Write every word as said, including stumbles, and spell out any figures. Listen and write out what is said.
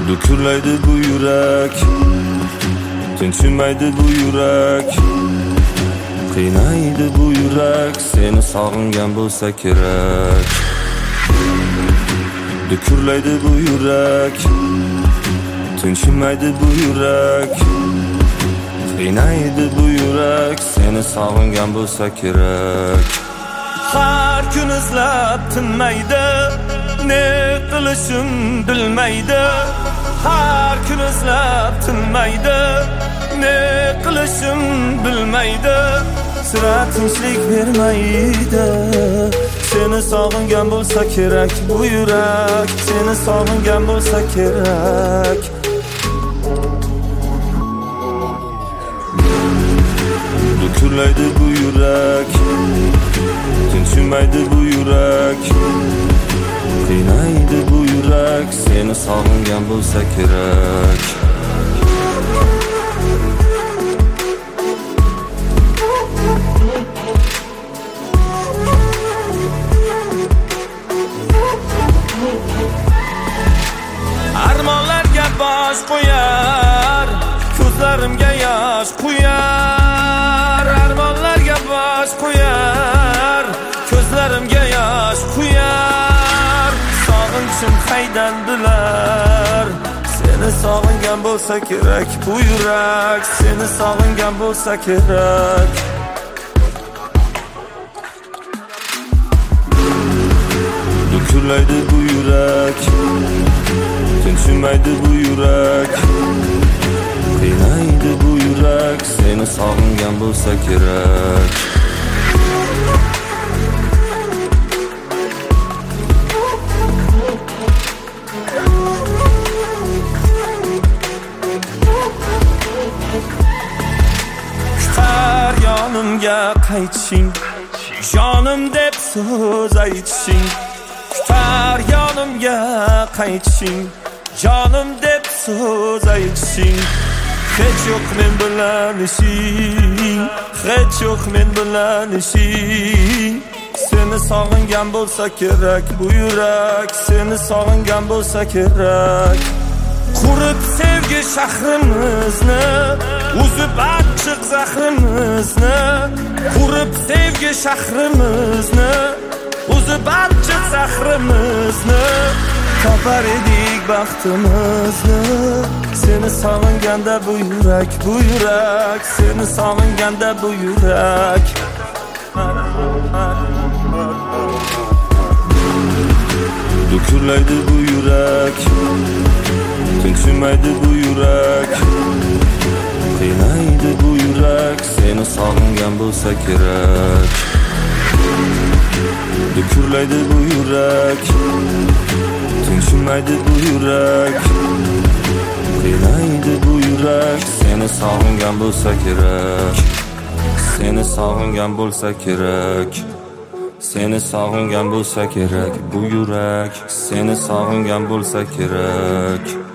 Dukurlaydi bu yurak, tinchimaydi bu yurak, qiynaydi bu yurak, seni sog'ingan bo'lsa kerak. Dukurlaydi bu yurak, tinchimaydi bu yurak, qiynaydi bu yurak, seni sog'ingan bo'lsa kerak. Har kun izlab tinmaydi, ne qilishim bilmaydi. Har kun izlab tinmaydi, ne qilishim bilmaydi. Sira tinchlik bermaydi. Seni sog'ingan bo'lsa kerak bu yurak, seni sog'ingan bo'lsa kerak. Dukurlaydi bu yurak, tinchimaydi bu yurak, qiynaydi bu yurak, seni sog'ingan bo'lsa kerak. Armonlarga bosh qo'yar, ko'zlarimga yosh quyar. Armonlarga bosh qo'yar, ko'zlarimga yosh quyar. Sog'inchim qaydan bilar, seni sog'ingan bo'lsa kerak bu yurak, seni sog'ingan bo'lsa kerak. Dukurlaydi bu yurak, tinchimaydi bu yurak, qiynaydi bu yurak, seni sog'ingan bo'lsa kerak. Kutar yonimga qaytishing, jonim deb so'z aytishing. Kutar yonimga qaytishing, jonim deb so'z aytishing. Hech yo'q men bilan ishing, hech yo'q men bilan ishing. Seni sog'ingan bo'lsa kerak bu yurak, seni sog'ingan bo'lsa kerak. Qurib sevgi shahrimizni, uzib achchiq zahrimizni. Qurib sevgi shahrimizni, uzib achchiq zahrimizni. Topar edik baxtimizni. Seni sog'inganda bu yurak, bu yurak, seni sog'inganda bu yurak. Dukurlaydi bu yurak, tinchimaydi bu yurak, qiynaydi bu yurak, seni sog'ingan bo'lsa kerak. Dukurlaydi bu yurak, tinchimaydi bu yurak, qiynaydi bu yurak, seni sog'ingan bo'lsa kerak. Seni sog'ingan bo'lsa kerak. Seni sog'ingan bo'lsa kerak bu yurak, seni sog'ingan bo'lsa kerak.